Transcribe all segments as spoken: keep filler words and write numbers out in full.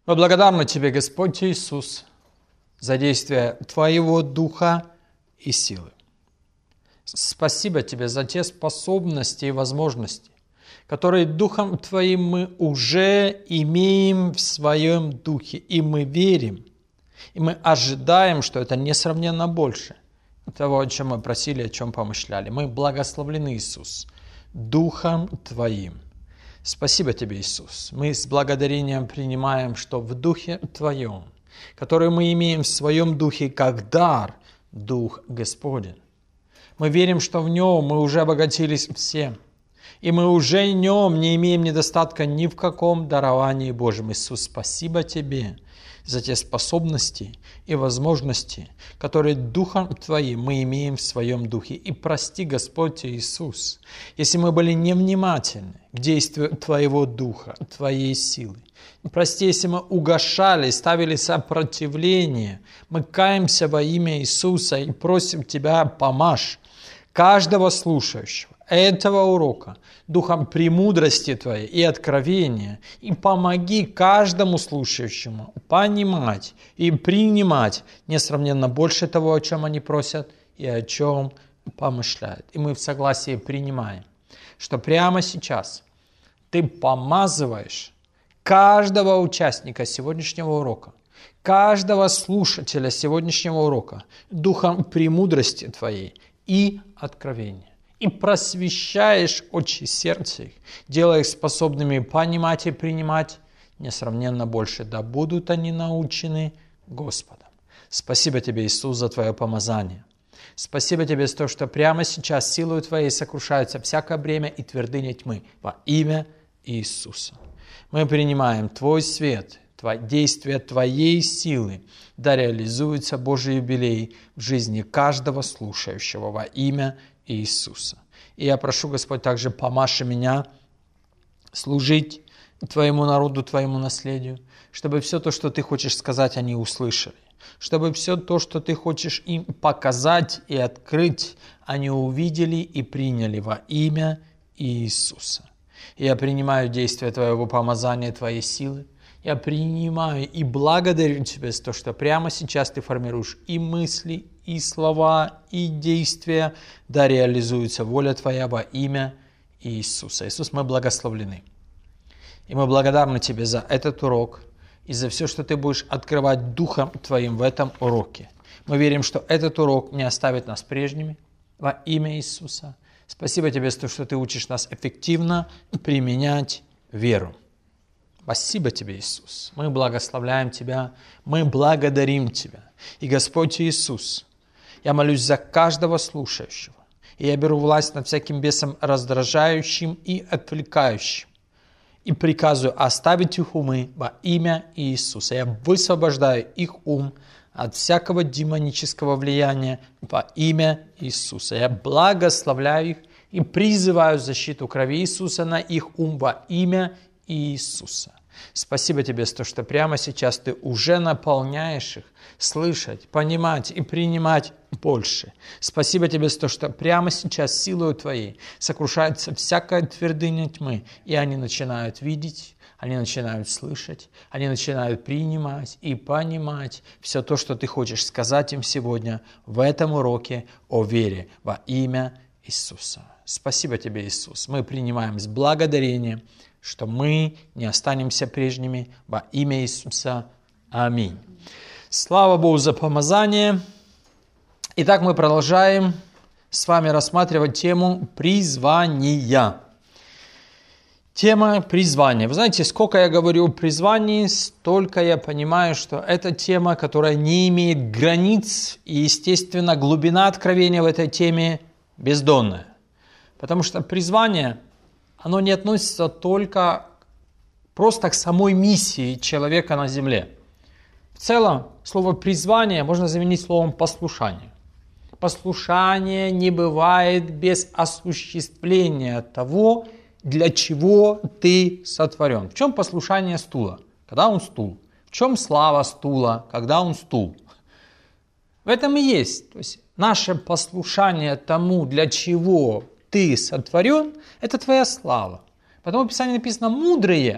Мы благодарны Тебе, Господь Иисус, за действие Твоего Духа и силы. Спасибо Тебе за те способности и возможности, которые Духом Твоим мы уже имеем в Своем Духе, и мы верим, и мы ожидаем, что это несравненно больше того, о чем мы просили, о чем помышляли. Мы благословлены, Иисус, Духом Твоим. Спасибо Тебе, Иисус. Мы с благодарением принимаем, что в Духе Твоем, который мы имеем в Своем Духе как дар, Дух Господень. Мы верим, что в Нем мы уже обогатились всем, и мы уже в Нем не имеем недостатка ни в каком даровании Божьем. Иисус, спасибо Тебе за те способности и возможности, которые Духом Твоим мы имеем в Своем Духе. И прости, Господь Иисус, если мы были невнимательны к действию Твоего Духа, Твоей силы. Прости, если мы угошали, ставили сопротивление. Мы каемся во имя Иисуса и просим Тебя, помажь каждого слушающего этого урока духом премудрости Твоей и откровения, и помоги каждому слушающему понимать и принимать несравненно больше того, о чем они просят и о чем помышляют. И мы в согласии принимаем, что прямо сейчас Ты помазываешь каждого участника сегодняшнего урока, каждого слушателя сегодняшнего урока духом премудрости Твоей и откровения. И просвещаешь очи сердца их, делая их способными понимать и принимать несравненно больше. Да будут они научены Господом. Спасибо Тебе, Иисус, за Твое помазание. Спасибо Тебе за то, что прямо сейчас силой Твоей сокрушаются всякое бремя и твердыня тьмы во имя Иисуса. Мы принимаем Твой свет, действие Твоей силы, да реализуется Божий юбилей в жизни каждого слушающего во имя Иисуса. И я прошу, Господь, также помаши меня служить Твоему народу, Твоему наследию, чтобы все то, что Ты хочешь сказать, они услышали, чтобы все то, что Ты хочешь им показать и открыть, они увидели и приняли во имя Иисуса. И я принимаю действие Твоего помазания, Твоей силы. Я принимаю и благодарю Тебя за то, что прямо сейчас Ты формируешь и мысли, и слова, и действия, да реализуется воля Твоя во имя Иисуса. Иисус, мы благословлены. И мы благодарны Тебе за этот урок и за все, что Ты будешь открывать Духом Твоим в этом уроке. Мы верим, что этот урок не оставит нас прежними во имя Иисуса. Спасибо Тебе за то, что Ты учишь нас эффективно применять веру. Спасибо Тебе, Иисус. Мы благословляем Тебя, мы благодарим Тебя. И Господь Иисус, я молюсь за каждого слушающего. И я беру власть над всяким бесом раздражающим и отвлекающим. И приказываю оставить их умы во имя Иисуса. Я высвобождаю их ум от всякого демонического влияния во имя Иисуса. Я благословляю их и призываю защиту крови Иисуса на их ум во имя Иисуса. Спасибо Тебе за то, что прямо сейчас Ты уже наполняешь их слышать, понимать и принимать больше. Спасибо Тебе за то, что прямо сейчас силой Твоей сокрушается всякая твердыня тьмы, и они начинают видеть, они начинают слышать, они начинают принимать и понимать все то, что Ты хочешь сказать им сегодня в этом уроке о вере во имя Иисуса. Спасибо Тебе, Иисус. Мы принимаем с благодарением, что мы не останемся прежними во имя Иисуса. Аминь. Слава Богу за помазание. Итак, мы продолжаем с вами рассматривать тему призвания. Тема призвания. Вы знаете, сколько я говорю о призвании, столько я понимаю, что это тема, которая не имеет границ, и, естественно, глубина откровения в этой теме бездонная. Потому что призвание, оно не относится только просто к самой миссии человека на земле. В целом, слово «призвание» можно заменить словом «послушание». Послушание не бывает без осуществления того, для чего ты сотворен. В чем послушание стула? Когда он стул. В чем слава стула? Когда он стул. В этом и есть. То есть наше послушание тому, для чего ты сотворен, это твоя слава. Потому в Писании написано «мудрые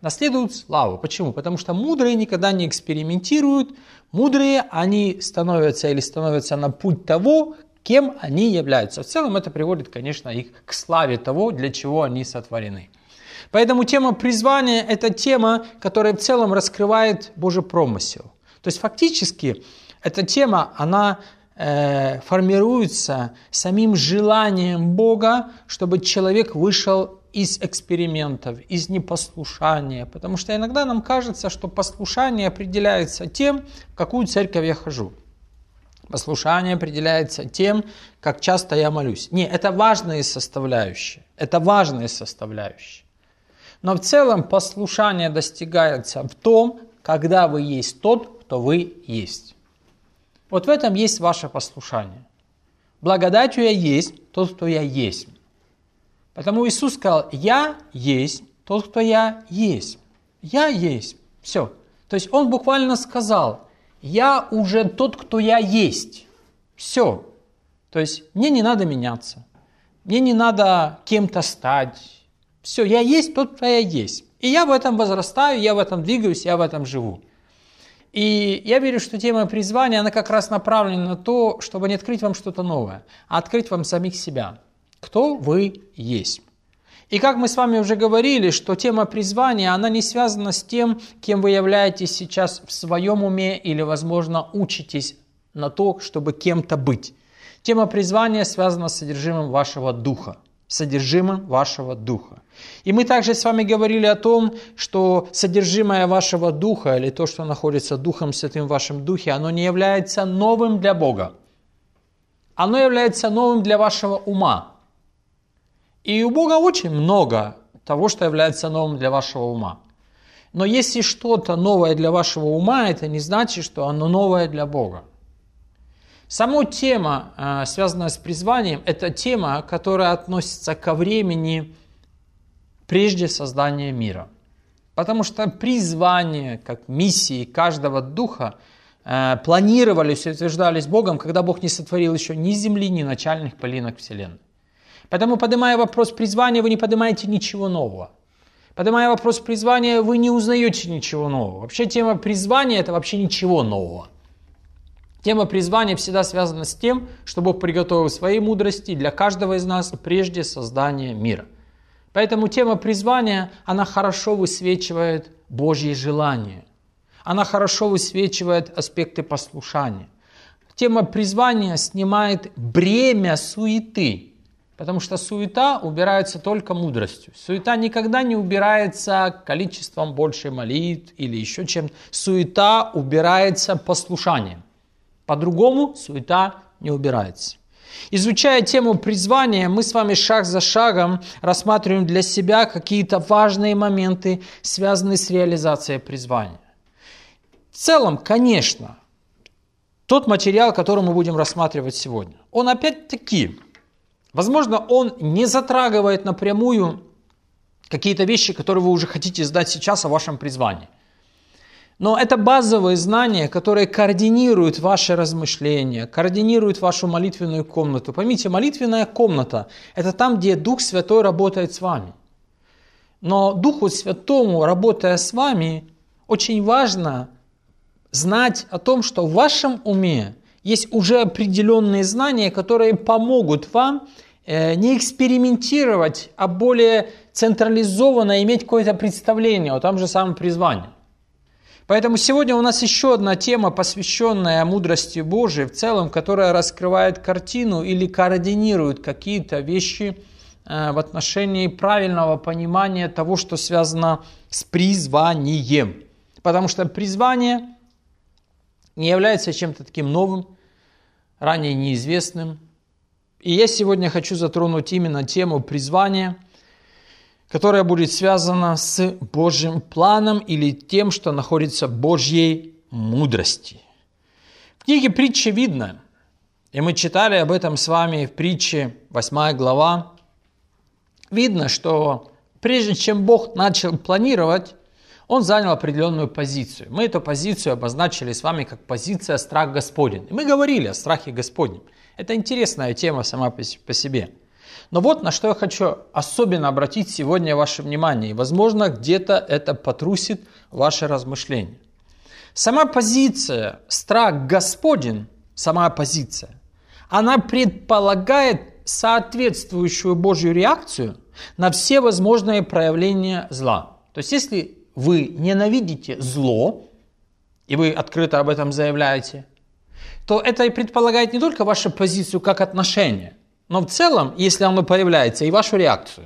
наследуют славу. Почему? Потому что мудрые никогда не экспериментируют. Мудрые, они становятся или становятся на путь того, кем они являются. В целом это приводит, конечно, их к славе того, для чего они сотворены. Поэтому тема призвания – это тема, которая в целом раскрывает Божий промысел. То есть фактически эта тема, она э, формируется самим желанием Бога, чтобы человек вышел из экспериментов, из непослушания. Потому что иногда нам кажется, что послушание определяется тем, в какую церковь я хожу. Послушание определяется тем, как часто я молюсь. Не, это важные составляющие. Это важные составляющие. Но в целом послушание достигается в том, когда вы есть тот, кто вы есть. Вот в этом есть ваше послушание. Благодатью я есть тот, кто я есть. Потому Иисус сказал, я есть тот, кто я есть. Я есть. Все. То есть Он буквально сказал, я уже тот, кто я есть. Все. То есть мне не надо меняться. Мне не надо кем-то стать. Все, я есть тот, кто я есть. И я в этом возрастаю, я в этом двигаюсь, я в этом живу. И я верю, что тема призвания, она как раз направлена на то, чтобы не открыть вам что-то новое, а открыть вам самих себя. Кто вы есть. И как мы с вами уже говорили, что тема призвания, она не связана с тем, кем вы являетесь сейчас в своем уме или, возможно, учитесь на то, чтобы кем-то быть. Тема призвания связана с содержимым вашего духа. Содержимым вашего духа. И мы также с вами говорили о том, что содержимое вашего духа, или то, что находится Духом Святым в вашем духе, оно не является новым для Бога. Оно является новым для вашего ума. И у Бога очень много того, что является новым для вашего ума. Но если что-то новое для вашего ума, это не значит, что оно новое для Бога. Сама тема, связанная с призванием, это тема, которая относится ко времени прежде создания мира. Потому что призвание, как миссии каждого духа, планировались и утверждались Богом, когда Бог не сотворил еще ни земли, ни начальных пылинок вселенной. Поэтому, поднимая вопрос призвания, вы не поднимаете ничего нового. Поднимая вопрос призвания, вы не узнаете ничего нового. Вообще тема призвания – это вообще ничего нового. Тема призвания всегда связана с тем, что Бог приготовил своей мудрости для каждого из нас прежде создания мира. Поэтому тема призвания, она хорошо высвечивает Божьи желания. Она хорошо высвечивает аспекты послушания. Тема призвания снимает бремя суеты. Потому что суета убирается только мудростью. Суета никогда не убирается количеством большей молитв или еще чем-то. Суета убирается послушанием. По-другому суета не убирается. Изучая тему призвания, мы с вами шаг за шагом рассматриваем для себя какие-то важные моменты, связанные с реализацией призвания. В целом, конечно, тот материал, который мы будем рассматривать сегодня, он опять-таки... Возможно, он не затрагивает напрямую какие-то вещи, которые вы уже хотите знать сейчас о вашем призвании. Но это базовые знания, которые координируют ваши размышления, координируют вашу молитвенную комнату. Поймите, молитвенная комната – это там, где Дух Святой работает с вами. Но Духу Святому, работая с вами, очень важно знать о том, что в вашем уме есть уже определенные знания, которые помогут вам не экспериментировать, а более централизованно иметь какое-то представление о том же самом призвании. Поэтому сегодня у нас еще одна тема, посвященная мудрости Божией в целом, которая раскрывает картину или координирует какие-то вещи в отношении правильного понимания того, что связано с призванием. Потому что призвание не является чем-то таким новым, ранее неизвестным. И я сегодня хочу затронуть именно тему призвания, которая будет связана с Божьим планом или тем, что находится в Божьей мудрости. В книге «Притчи» видно, и мы читали об этом с вами в притче восьмая глава, видно, что прежде чем Бог начал планировать, Он занял определенную позицию. Мы эту позицию обозначили с вами как позиция «страх Господень». И мы говорили о страхе Господнем. Это интересная тема сама по себе. Но вот на что я хочу особенно обратить сегодня ваше внимание. И, возможно, где-то это потрусит ваше размышление. Сама позиция «страх Господень», сама позиция, она предполагает соответствующую Божью реакцию на все возможные проявления зла. То есть, если вы ненавидите зло, и вы открыто об этом заявляете, то это и предполагает не только вашу позицию как отношение, но в целом, если оно появляется, и вашу реакцию.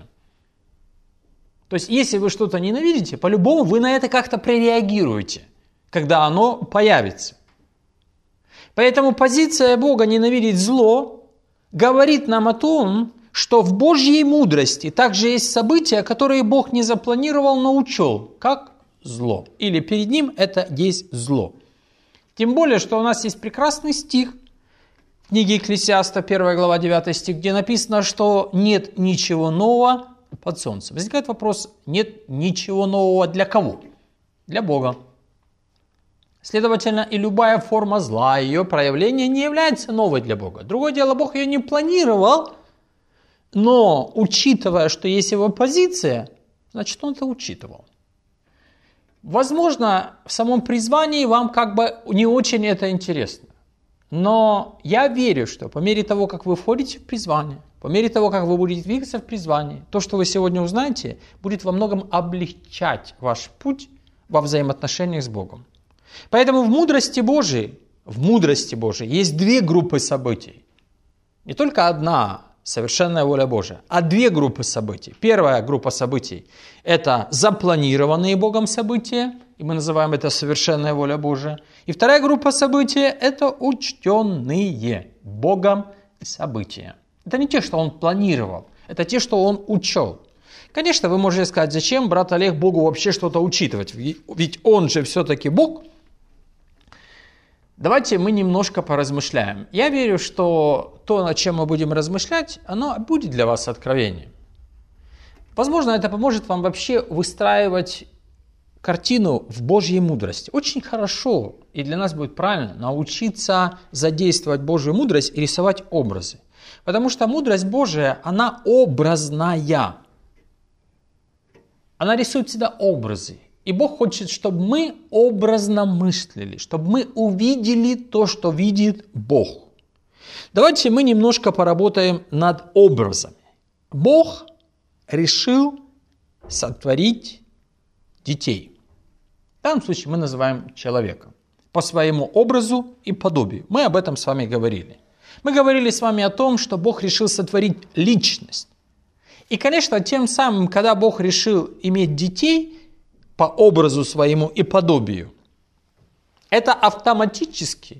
То есть, если вы что-то ненавидите, по-любому вы на это как-то прореагируете, когда оно появится. Поэтому позиция Бога ненавидеть зло говорит нам о том, что в Божьей мудрости также есть события, которые Бог не запланировал, но учел, как зло. Или перед Ним это есть зло. Тем более, что у нас есть прекрасный стих в книге Екклесиаста, первая глава, девятый стих, где написано, что нет ничего нового под солнцем. Возникает вопрос, нет ничего нового для кого? Для Бога. Следовательно, и любая форма зла, ее проявление не является новой для Бога. Другое дело, Бог ее не планировал, но учитывая, что есть его позиция, значит, он это учитывал. Возможно, в самом призвании вам как бы не очень это интересно. Но я верю, что по мере того, как вы входите в призвание, по мере того, как вы будете двигаться в призвании, то, что вы сегодня узнаете, будет во многом облегчать ваш путь во взаимоотношениях с Богом. Поэтому в мудрости Божией, в мудрости Божией есть две группы событий. Не только одна совершенная воля Божия, а две группы событий. Первая группа событий – это запланированные Богом события, и мы называем это совершенная воля Божия. И вторая группа событий – это учтенные Богом события. Это не те, что Он планировал, это те, что Он учел. Конечно, вы можете сказать, зачем, брат Олег, Богу вообще что-то учитывать, ведь Он же все-таки Бог. Давайте мы немножко поразмышляем. Я верю, что то, над чем мы будем размышлять, оно будет для вас откровением. Возможно, это поможет вам вообще выстраивать картину в Божьей мудрости. Очень хорошо, и для нас будет правильно, научиться задействовать Божью мудрость и рисовать образы. Потому что мудрость Божия, она образная. Она рисует всегда образы. И Бог хочет, чтобы мы образно мыслили, чтобы мы увидели то, что видит Бог. Давайте мы немножко поработаем над образами. Бог решил сотворить детей. В данном случае мы называем человека по своему образу и подобию. Мы об этом с вами говорили. Мы говорили с вами о том, что Бог решил сотворить личность. И, конечно, тем самым, когда Бог решил иметь детей по образу своему и подобию, это автоматически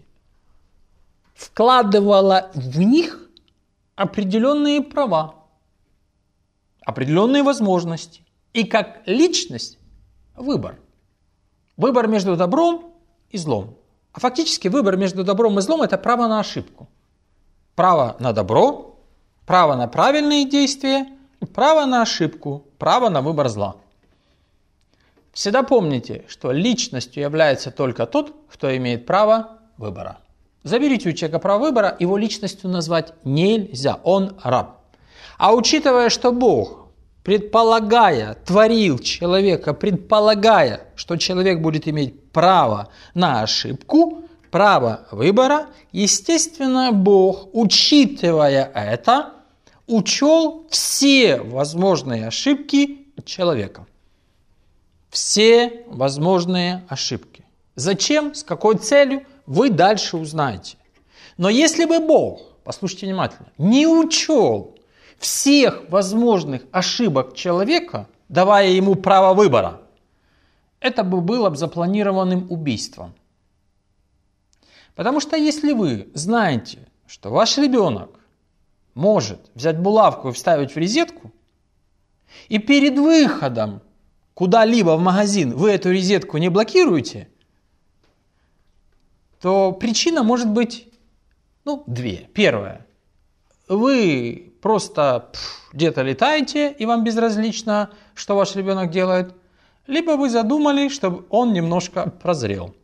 вкладывало в них определенные права, определенные возможности и как личность выбор. Выбор между добром и злом. А фактически выбор между добром и злом – это право на ошибку. Право на добро, право на правильные действия, право на ошибку, право на выбор зла. Всегда помните, что личностью является только тот, кто имеет право выбора. Заберите у человека право выбора, его личностью назвать нельзя, он раб. А учитывая, что Бог, предполагая, творил человека, предполагая, что человек будет иметь право на ошибку, право выбора, естественно, Бог, учитывая это, учел все возможные ошибки человека. Все возможные ошибки. Зачем, с какой целью, вы дальше узнаете. Но если бы Бог, послушайте внимательно, не учел всех возможных ошибок человека, давая ему право выбора, это бы было запланированным убийством. Потому что если вы знаете, что ваш ребенок может взять булавку и вставить в розетку, и перед выходом куда-либо в магазин вы эту розетку не блокируете, то причина может быть, ну, две. Первая. Вы просто пфф, где-то летаете, и вам безразлично, что ваш ребенок делает. Либо вы задумали, чтобы он немножко прозрел.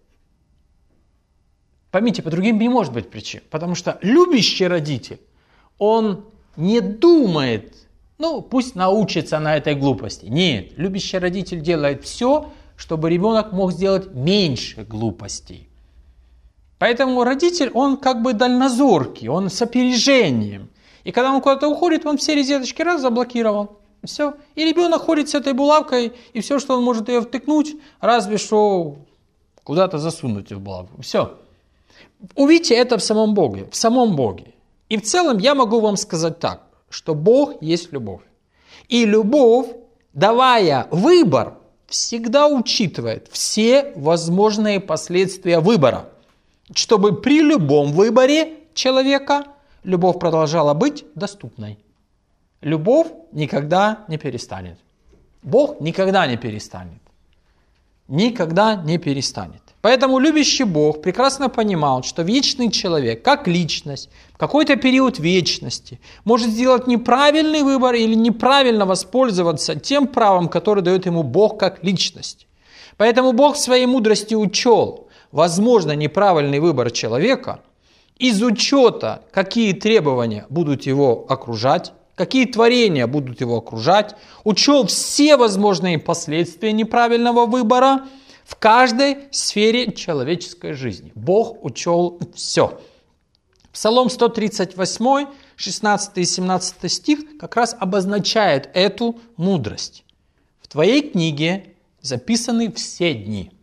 Поймите, по другим не может быть причин. Потому что любящий родитель, он не думает, ну, пусть научится на этой глупости. Нет, любящий родитель делает все, чтобы ребенок мог сделать меньше глупостей. Поэтому родитель, он как бы дальнозоркий, он с опережением. И когда он куда-то уходит, он все розеточки раз заблокировал. Все. И ребенок ходит с этой булавкой, и все, что он может ее втыкнуть, разве что куда-то засунуть в булавку. Все. Увидите это в самом Боге, в самом Боге. И в целом я могу вам сказать так, что Бог есть любовь. И любовь, давая выбор, всегда учитывает все возможные последствия выбора, чтобы при любом выборе человека любовь продолжала быть доступной. Любовь никогда не перестанет. Бог никогда не перестанет. Никогда не перестанет. Поэтому любящий Бог прекрасно понимал, что вечный человек, как личность, в какой-то период вечности, может сделать неправильный выбор или неправильно воспользоваться тем правом, которое дает ему Бог как личность. Поэтому Бог в своей мудрости учел, возможно, неправильный выбор человека из учета, какие требования будут его окружать, какие творения будут его окружать, учел все возможные последствия неправильного выбора в каждой сфере человеческой жизни. Бог учел все. Псалом сто тридцать восемь, шестнадцатый и семнадцатый стих как раз обозначает эту мудрость. В твоей книге записаны все дни.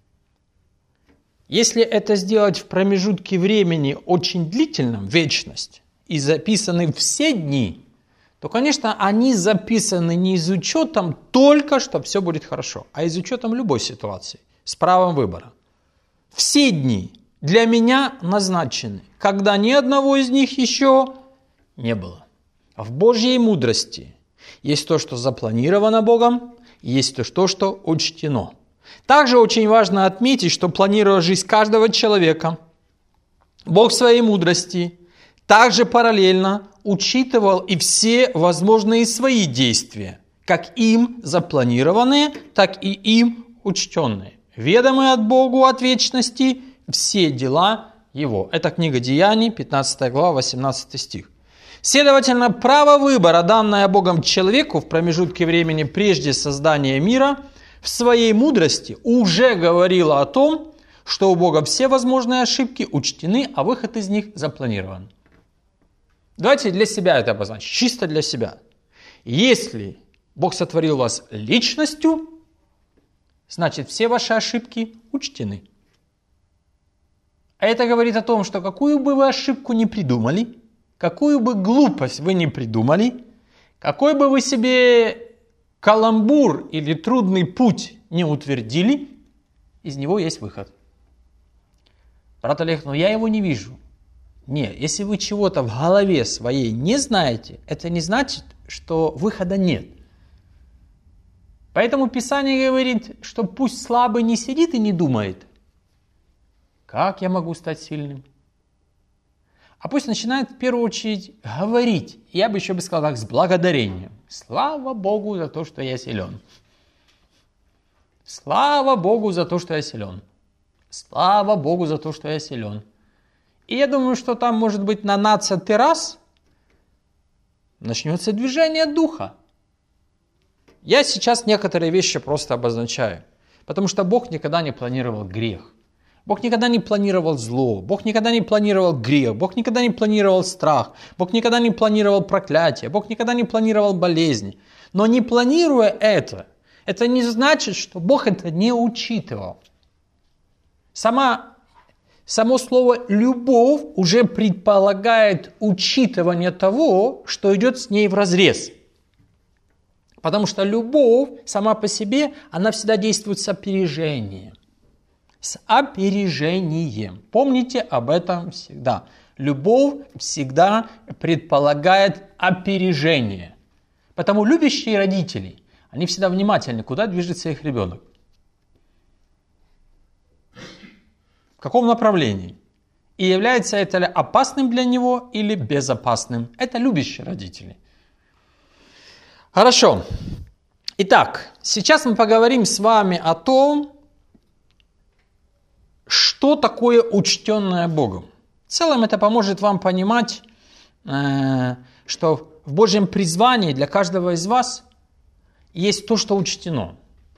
Если это сделать в промежутке времени очень длительном, вечность, и записаны все дни, то, конечно, они записаны не из учетом только, что все будет хорошо, а из учетом любой ситуации, с правом выбора. Все дни для меня назначены, когда ни одного из них еще не было. В Божьей мудрости есть то, что запланировано Богом, и есть то, что учтено. Также очень важно отметить, что планируя жизнь каждого человека, Бог в своей мудрости также параллельно учитывал и все возможные свои действия, как им запланированные, так и им учтенные. Ведомые от Богу от вечности все дела Его. Это книга Деяний, пятнадцатая глава, восемнадцатый стих. Следовательно, право выбора, данное Богом человеку в промежутке времени прежде создания мира, в своей мудрости уже говорило о том, что у Бога все возможные ошибки учтены, а выход из них запланирован. Давайте для себя это обозначим, чисто для себя. Если Бог сотворил вас личностью, значит все ваши ошибки учтены. А это говорит о том, что какую бы вы ошибку ни придумали, какую бы глупость вы ни придумали, какой бы вы себе каламбур или трудный путь не утвердили, из него есть выход. Брат Олег, но я его не вижу. Нет, если вы чего-то в голове своей не знаете, это не значит, что выхода нет. Поэтому Писание говорит, что пусть слабый не сидит и не думает, как я могу стать сильным. А пусть начинает в первую очередь говорить, я бы еще бы сказал так, с благодарением. Слава Богу за то, что я силен. Слава Богу за то, что я силен. Слава Богу за то, что я силен. И я думаю, что там, может быть, на нацатый раз начнется движение духа. Я сейчас некоторые вещи просто обозначаю, потому что Бог никогда не планировал грех. Бог никогда не планировал зло, Бог никогда не планировал грех, Бог никогда не планировал страх, Бог никогда не планировал проклятие, Бог никогда не планировал болезни. Но не планируя это, это не значит, что Бог это не учитывал. Сама, само слово «любовь» уже предполагает учитывание того, что идет с ней вразрез. Потому что любовь сама по себе, она всегда действует с опережением. С опережением. Помните об этом всегда. Любовь всегда предполагает опережение. Потому любящие родители, они всегда внимательны, куда движется их ребенок. В каком направлении. И является это ли опасным для него или безопасным. Это любящие родители. Хорошо. Итак, сейчас мы поговорим с вами о том, что такое учтенное Богом. В целом это поможет вам понимать что в Божьем призвании для каждого из вас есть то, что учтено.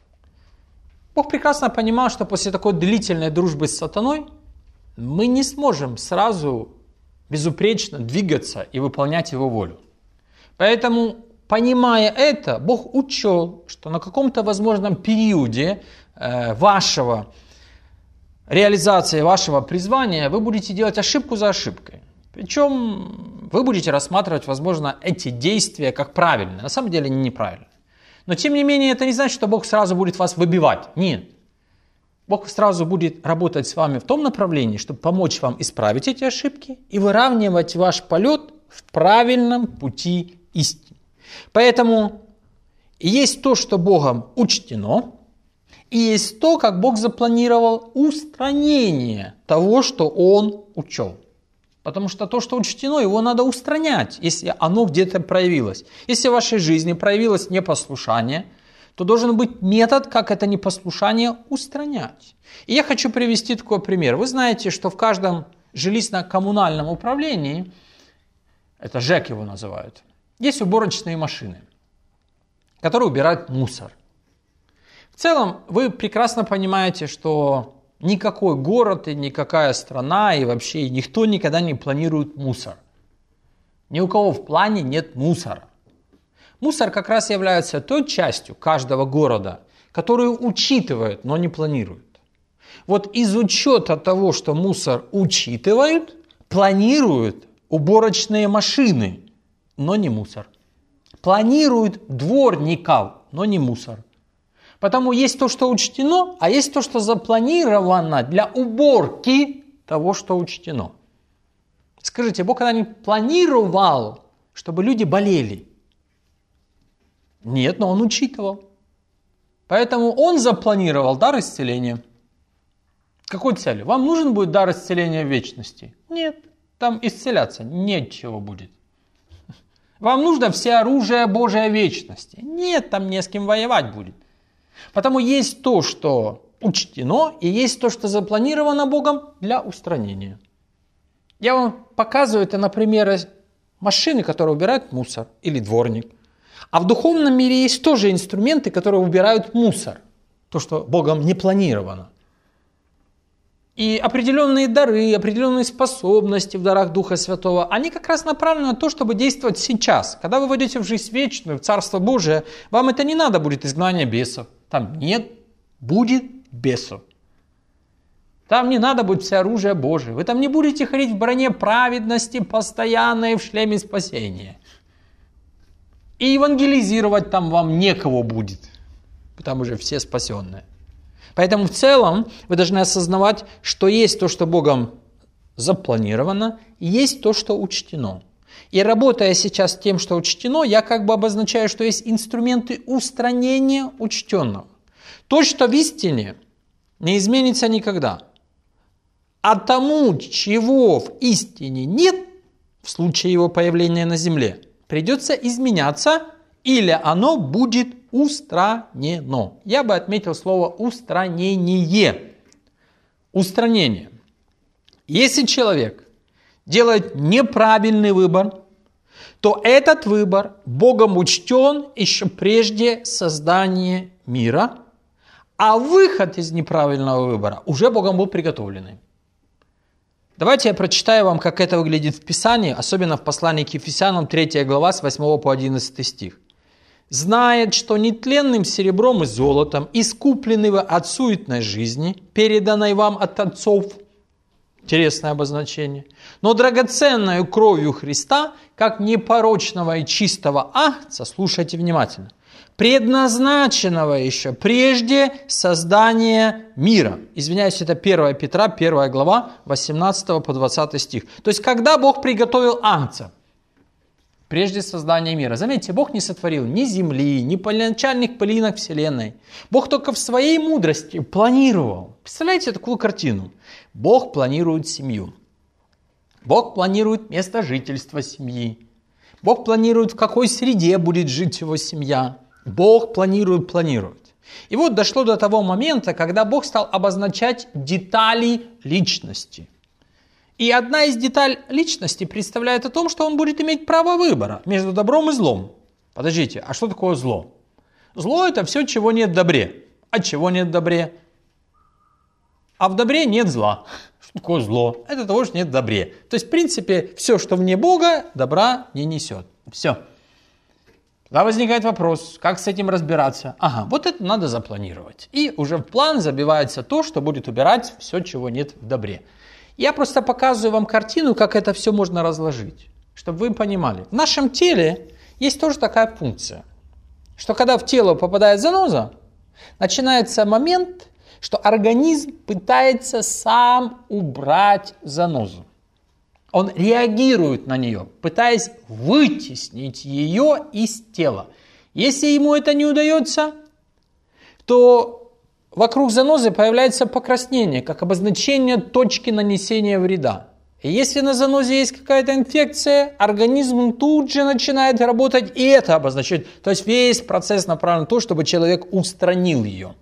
Бог прекрасно понимал, что после такой длительной дружбы с сатаной мы не сможем сразу безупречно двигаться и выполнять его волю. Поэтому, понимая это, Бог учел, что на каком-то возможном периоде э, вашего реализации вашего призвания вы будете делать ошибку за ошибкой. Причем вы будете рассматривать, возможно, эти действия как правильные. На самом деле неправильные. Но тем не менее это не значит, что Бог сразу будет вас выбивать. Нет. Бог сразу будет работать с вами в том направлении, чтобы помочь вам исправить эти ошибки и выравнивать ваш полет в правильном пути истины. Поэтому есть то, что Богом учтено, и есть то, как Бог запланировал устранение того, что Он учел. Потому что то, что учтено, его надо устранять, если оно где-то проявилось. Если в вашей жизни проявилось непослушание, то должен быть метод, как это непослушание устранять. И я хочу привести такой пример. Вы знаете, что в каждом жилищно-коммунальном управлении, это ЖЭК его называют, есть уборочные машины, которые убирают мусор. В целом, вы прекрасно понимаете, что никакой город и никакая страна и вообще никто никогда не планирует мусор. Ни у кого в плане нет мусора. Мусор как раз является той частью каждого города, которую учитывают, но не планируют. Вот из учета того, что мусор учитывают, планируют уборочные машины, но не мусор. Планируют дворников, но не мусор. Потому есть то, что учтено, а есть то, что запланировано для уборки того, что учтено. Скажите, Бог когда-нибудь планировал, чтобы люди болели? Нет, но Он учитывал. Поэтому Он запланировал дар исцеления. Какой целью? Вам нужен будет дар исцеления в вечности? Нет, там исцеляться нечего будет. Вам нужно все оружие Божие вечности? Нет, там не с кем воевать будет. Потому есть то, что учтено, и есть то, что запланировано Богом для устранения. Я вам показываю это на примере машины, которая убирает мусор, или дворник. А в духовном мире есть тоже инструменты, которые убирают мусор, то, что Богом не планировано. И определенные дары, определенные способности в дарах Духа Святого, они как раз направлены на то, чтобы действовать сейчас. Когда вы войдете в жизнь вечную, в Царство Божие, вам это не надо будет изгнание бесов. Там нет, будет бесов. Там не надо будет все оружие Божие. Вы там не будете ходить в броне праведности, постоянно и в шлеме спасения. И евангелизировать там вам некого будет, потому что все спасенные. Поэтому в целом вы должны осознавать, что есть то, что Богом запланировано, и есть то, что учтено. И работая сейчас с тем, что учтено, я как бы обозначаю, что есть инструменты устранения учтенного. То, что в истине, не изменится никогда. А тому, чего в истине нет, в случае его появления на земле, придется изменяться, или оно будет устранено. Я бы отметил слово устранение. Устранение. Если человек делает неправильный выбор, то этот выбор Богом учтен еще прежде создания мира, а выход из неправильного выбора уже Богом был приготовленный. Давайте я прочитаю вам, как это выглядит в Писании, особенно в послании к Ефесянам, третья глава, с восьмого по одиннадцатый стих. «Знает, что нетленным серебром и золотом, искуплены вы от суетной жизни, переданной вам от отцов». Интересное обозначение. «Но драгоценную кровью Христа, как непорочного и чистого агнца», слушайте внимательно, «предназначенного еще прежде создания мира». Извиняюсь, это первое Петра, первая глава, восемнадцатого по двадцатый стих. То есть, когда Бог приготовил агнца? Прежде создания мира. Заметьте, Бог не сотворил ни земли, ни начальных пылинок вселенной. Бог только в своей мудрости планировал. Представляете такую картину? Бог планирует семью. Бог планирует место жительства семьи. Бог планирует, в какой среде будет жить его семья. Бог планирует, планирует. И вот дошло до того момента, когда Бог стал обозначать детали личности. И одна из деталей личности представляет о том, что он будет иметь право выбора между добром и злом. Подождите, а что такое зло? Зло – это все, чего нет в добре. А чего нет в добре? А в добре нет зла. Что такое зло? Это того, что нет в добре. То есть, в принципе, все, что вне Бога, добра не несет. Все. Тогда возникает вопрос, как с этим разбираться? Ага, вот это надо запланировать. И уже в план забивается то, что будет убирать все, чего нет в добре. Я просто показываю вам картину, как это все можно разложить, чтобы вы понимали. В нашем теле есть тоже такая функция, что когда в тело попадает заноза, начинается момент, что организм пытается сам убрать занозу. Он реагирует на нее, пытаясь вытеснить ее из тела. Если ему это не удается, то вокруг занозы появляется покраснение, как обозначение точки нанесения вреда. И если на занозе есть какая-то инфекция, организм тут же начинает работать, и это обозначает. То есть весь процесс направлен на то, чтобы человек устранил ее.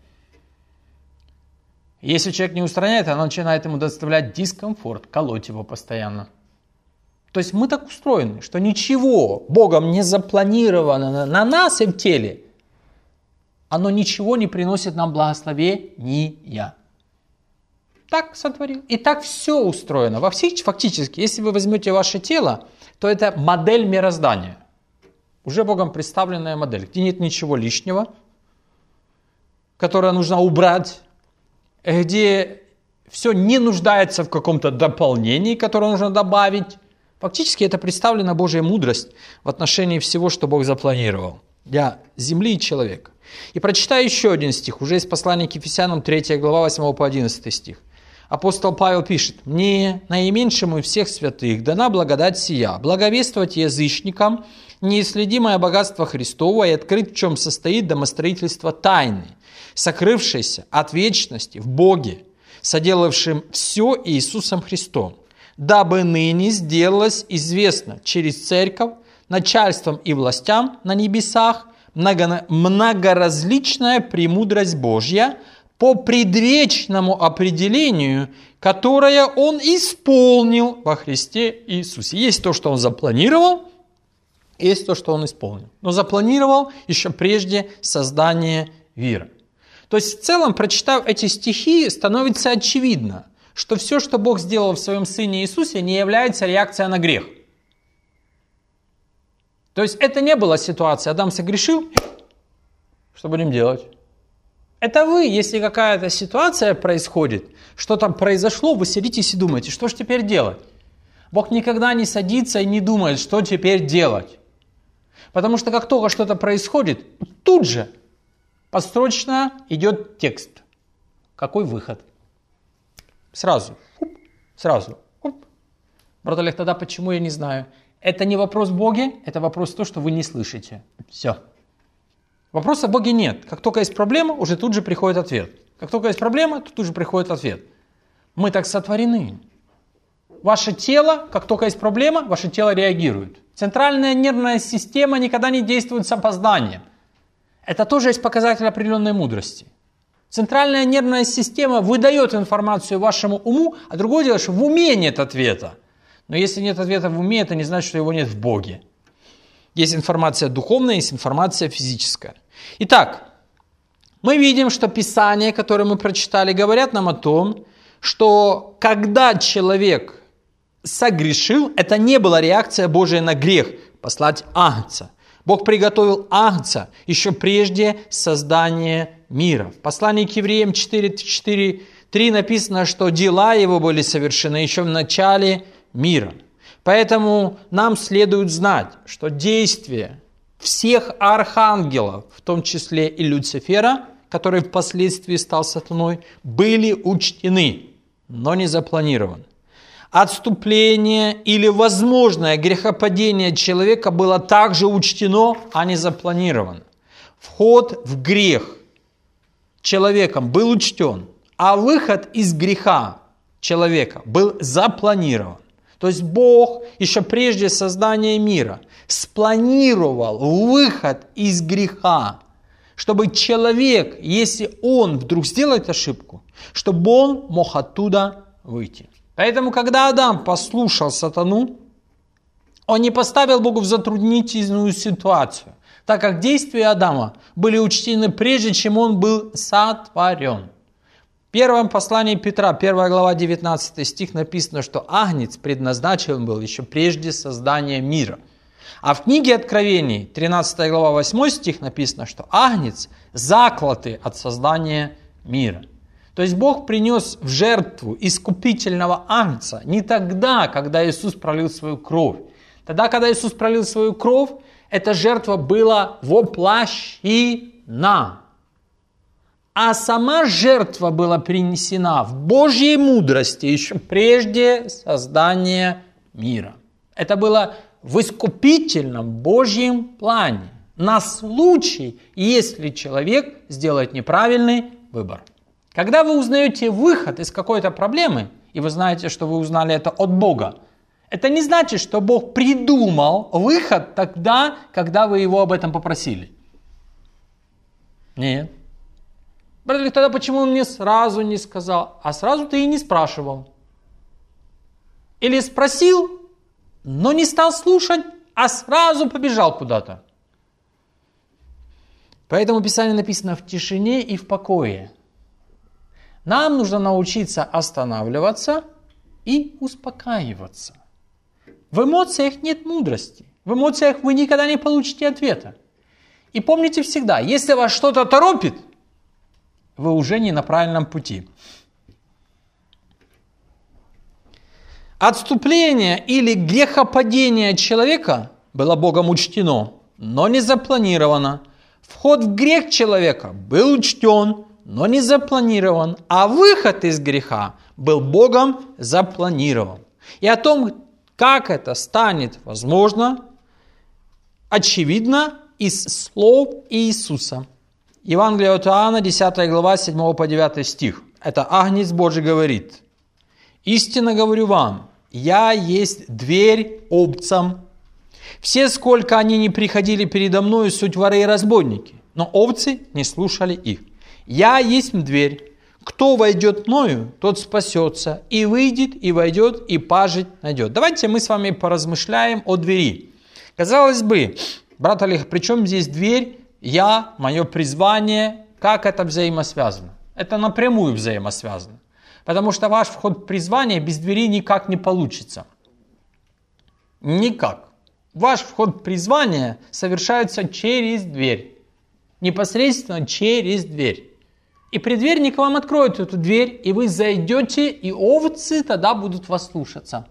Если человек не устраняет, она начинает ему доставлять дискомфорт, колоть его постоянно. То есть мы так устроены, что ничего Богом не запланировано на нас и в теле, оно ничего не приносит нам благословения. Так сотворил. И так все устроено. Во всех, фактически, если вы возьмете ваше тело, то это модель мироздания. Уже Богом представленная модель, где нет ничего лишнего, которое нужно убрать, где все не нуждается в каком-то дополнении, которое нужно добавить. Фактически это представлена Божья мудрость в отношении всего, что Бог запланировал для земли и человека. И прочитаю еще один стих, уже из послания к Ефесянам, третья глава, восьмой по одиннадцатый стих. Апостол Павел пишет: «Мне, наименьшему из всех святых, дана благодать сия, благовествовать язычникам неисследимое богатство Христово и открыть, в чем состоит домостроительство тайны, сокрывшееся от вечности в Боге, соделавшим все Иисусом Христом, дабы ныне сделалось известно через церковь начальством и властям на небесах много, многоразличная премудрость Божья по предвечному определению, которое Он исполнил во Христе Иисусе». Есть то, что Он запланировал, есть то, что Он исполнил. Но запланировал еще прежде создания мира. То есть в целом, прочитав эти стихи, становится очевидно, что все, что Бог сделал в Своем Сыне Иисусе, не является реакцией на грех. То есть это не была ситуация: Адам согрешил, что будем делать? Это вы, если какая-то ситуация происходит, что-то произошло, вы сидитесь и думаете, что же теперь делать? Бог никогда не садится и не думает, что теперь делать. Потому что как только что-то происходит, тут же подстрочно идет текст. Какой выход? Сразу. Сразу. Брат Олег, тогда почему я не знаю? Это не вопрос в Боге, это вопрос то, что вы не слышите. Все. Вопроса в Боге нет. Как только есть проблема, уже тут же приходит ответ. Как только есть проблема, то тут же приходит ответ. Мы так сотворены. Ваше тело, как только есть проблема, ваше тело реагирует. Центральная нервная система никогда не действует с опозданием. Это тоже есть показатель определенной мудрости. Центральная нервная система выдает информацию вашему уму, а другое дело, что в уме нет ответа. Но если нет ответа в уме, это не значит, что его нет в Боге. Есть информация духовная, есть информация физическая. Итак, мы видим, что Писания, которые мы прочитали, говорят нам о том, что когда человек согрешил, это не была реакция Божия на грех – послать агнца. Бог приготовил агнца еще прежде создания мира. В послании к Евреям четыре, четыре, три написано, что дела его были совершены еще в начале мира. Поэтому нам следует знать, что действия всех архангелов, в том числе и Люцифера, который впоследствии стал сатаной, были учтены, но не запланированы. Отступление или возможное грехопадение человека было также учтено, а не запланировано. Вход в грех человеком был учтен, а выход из греха человека был запланирован. То есть Бог еще прежде создания мира спланировал выход из греха, чтобы человек, если он вдруг сделает ошибку, чтобы он мог оттуда выйти. Поэтому, когда Адам послушал сатану, он не поставил Богу в затруднительную ситуацию, так как действия Адама были учтены прежде, чем он был сотворен. В первом послании Петра, первая глава, девятнадцатый стих написано, что Агнец предназначен был еще прежде создания мира. А в книге Откровений, тринадцатая глава, восьмой стих написано, что Агнец заклятый от создания мира. То есть Бог принес в жертву искупительного Агнца не тогда, когда Иисус пролил свою кровь. Тогда, когда Иисус пролил свою кровь, эта жертва была воплощена. А сама жертва была принесена в Божьей мудрости еще прежде создания мира. Это было в искупительном Божьем плане, на случай, если человек сделает неправильный выбор. Когда вы узнаете выход из какой-то проблемы, и вы знаете, что вы узнали это от Бога, это не значит, что Бог придумал выход тогда, когда вы его об этом попросили. Нет. Брат, тогда почему он мне сразу не сказал? А сразу ты и не спрашивал. Или спросил, но не стал слушать, а сразу побежал куда-то. Поэтому в Писании написано в тишине и в покое. Нам нужно научиться останавливаться и успокаиваться. В эмоциях нет мудрости. В эмоциях вы никогда не получите ответа. И помните всегда, если вас что-то торопит, вы уже не на правильном пути. Отступление или грехопадение человека было Богом учтено, но не запланировано. Вход в грех человека был учтен, но не запланирован, а выход из греха был Богом запланирован. И о том, как это станет возможно, очевидно из слов Иисуса. Евангелие от Иоанна, десятая глава, седьмой по девятый стих. Это Агнец Божий говорит: «Истинно говорю вам, я есть дверь овцам. Все, сколько они не приходили передо мною, суть воры и разбойники, но овцы не слушали их. Я есть дверь. Кто войдет мною, тот спасется, и выйдет, и войдет, и пажить найдет». Давайте мы с вами поразмышляем о двери. Казалось бы, брат Олег, при чем здесь дверь? Я, мое призвание, как это взаимосвязано? Это напрямую взаимосвязано. Потому что ваш вход в призвание без двери никак не получится. Никак. Ваш вход в призвание совершается через дверь. Непосредственно через дверь. И преддверник вам откроет эту дверь, и вы зайдете, и овцы тогда будут вас слушаться.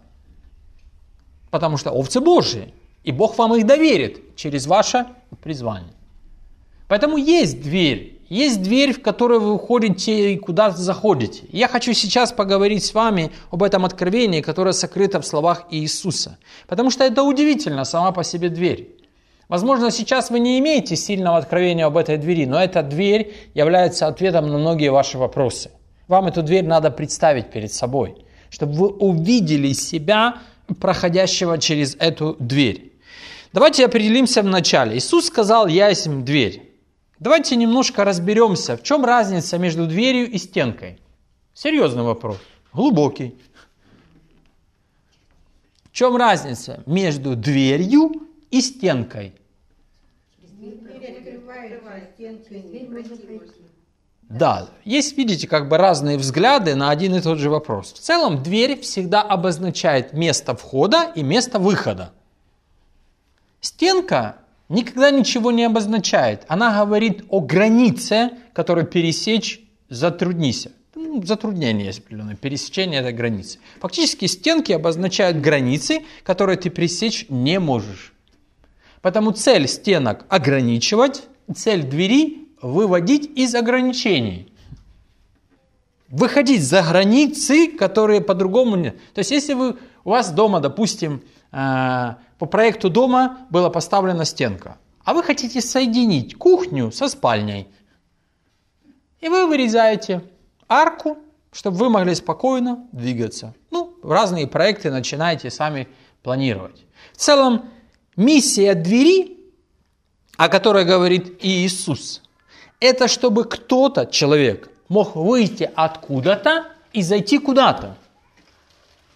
Потому что овцы Божьи, и Бог вам их доверит через ваше призвание. Поэтому есть дверь. Есть дверь, в которую вы уходите и куда-то заходите. Я хочу сейчас поговорить с вами об этом откровении, которое сокрыто в словах Иисуса. Потому что это удивительно сама по себе дверь. Возможно, сейчас вы не имеете сильного откровения об этой двери, но эта дверь является ответом на многие ваши вопросы. Вам эту дверь надо представить перед собой, чтобы вы увидели себя, проходящего через эту дверь. Давайте определимся вначале. Иисус сказал: «Я есть дверь». Давайте немножко разберемся, в чем разница между дверью и стенкой. Серьезный вопрос, глубокий. В чем разница между дверью и стенкой? Да, есть, видите, как бы разные взгляды на один и тот же вопрос. В целом, дверь всегда обозначает место входа и место выхода. Стенка никогда ничего не обозначает. Она говорит о границе, которую пересечь затруднись. Ну, затруднение есть определенное, пересечение этой границы. Фактически стенки обозначают границы, которые ты пересечь не можешь. Поэтому цель стенок ограничивать, цель двери выводить из ограничений. Выходить за границы, которые по-другому нет. То есть если вы, у вас дома, допустим, по проекту дома была поставлена стенка, а вы хотите соединить кухню со спальней. И вы вырезаете арку, чтобы вы могли спокойно двигаться. Ну, разные проекты начинаете сами планировать. В целом, миссия двери, о которой говорит Иисус, это чтобы кто-то, человек, мог выйти откуда-то и зайти куда-то.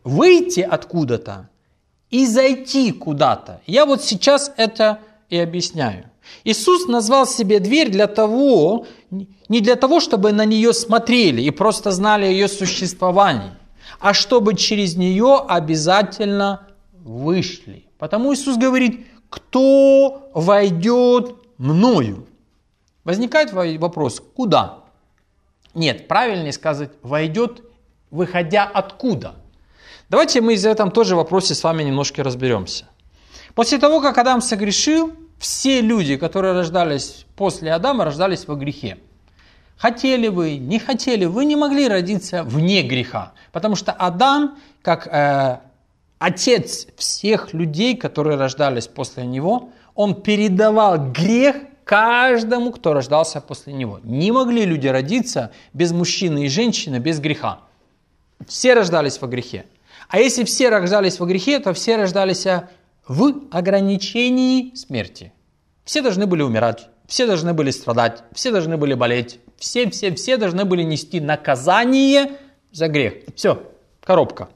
выйти откуда-то и зайти куда-то. Я вот сейчас это и объясняю. Иисус назвал себе дверь для того, не для того, чтобы на нее смотрели и просто знали о ее существовании, а чтобы через нее обязательно вышли. Потому Иисус говорит: кто войдет мною? Возникает вопрос: куда? Нет, правильнее сказать: войдет, выходя откуда? Давайте мы в этом тоже вопросе с вами немножко разберемся. После того, как Адам согрешил, все люди, которые рождались после Адама, рождались во грехе. Хотели вы, не хотели, вы не могли родиться вне греха. Потому что Адам, как э, отец всех людей, которые рождались после него, он передавал грех каждому, кто рождался после него. Не могли люди родиться без мужчины и женщины, без греха. Все рождались во грехе. А если все рождались во грехе, то все рождались в ограничении смерти. Все должны были умирать, все должны были страдать, все должны были болеть, все, все, все должны были нести наказание за грех. Все, коробка.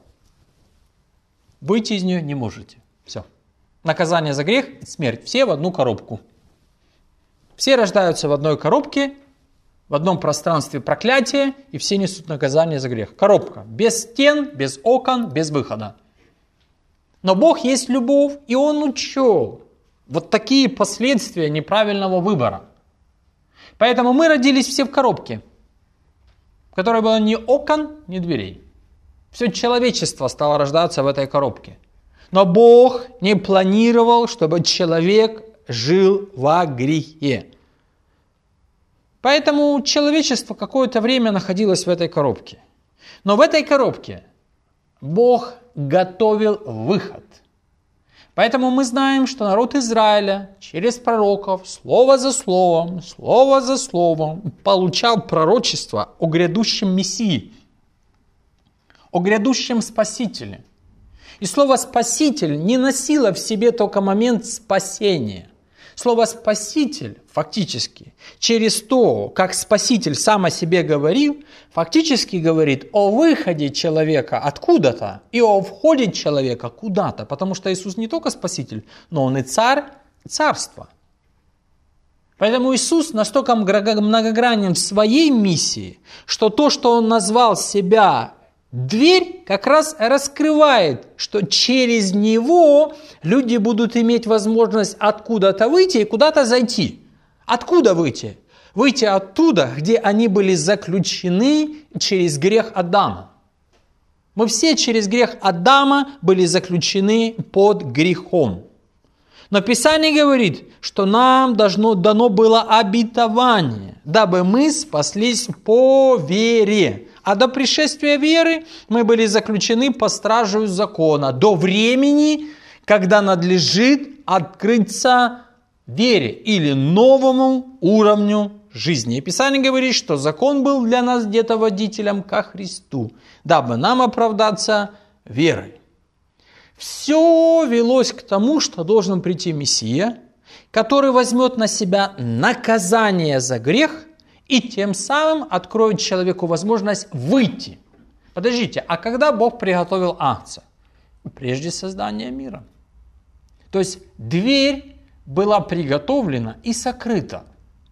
Выйти из нее не можете. Все. Наказание за грех, смерть. Все в одну коробку. Все рождаются в одной коробке, в одном пространстве проклятия, и все несут наказание за грех. Коробка. Без стен, без окон, без выхода. Но Бог есть любовь, и Он учел вот такие последствия неправильного выбора. Поэтому мы родились все в коробке, в которой было ни окон, ни дверей. Все человечество стало рождаться в этой коробке. Но Бог не планировал, чтобы человек жил во грехе. Поэтому человечество какое-то время находилось в этой коробке. Но в этой коробке Бог готовил выход. Поэтому мы знаем, что народ Израиля через пророков, слово за словом, слово за словом, получал пророчество о грядущем Мессии, о грядущем Спасителе. И слово «спаситель» не носило в себе только момент спасения. Слово «спаситель» фактически через то, как Спаситель сам о себе говорил, фактически говорит о выходе человека откуда-то и о входе человека куда-то. Потому что Иисус не только Спаситель, но Он и Царь Царства. Поэтому Иисус настолько многогранен в своей миссии, что то, что Он назвал себя дверь, как раз раскрывает, что через Него люди будут иметь возможность откуда-то выйти и куда-то зайти. Откуда выйти? Выйти оттуда, где они были заключены через грех Адама. Мы все через грех Адама были заключены под грехом. Но Писание говорит, что нам должно, дано было обетование, дабы мы спаслись по вере. А до пришествия веры мы были заключены по стражу закона до времени, когда надлежит открыться вере или новому уровню жизни. И Писание говорит, что закон был для нас где-то водителем ко Христу, дабы нам оправдаться верой. Все велось к тому, что должен прийти Мессия, который возьмет на себя наказание за грех и тем самым откроет человеку возможность выйти. Подождите, а когда Бог приготовил Агнца? Прежде создания мира. То есть дверь была приготовлена и сокрыта.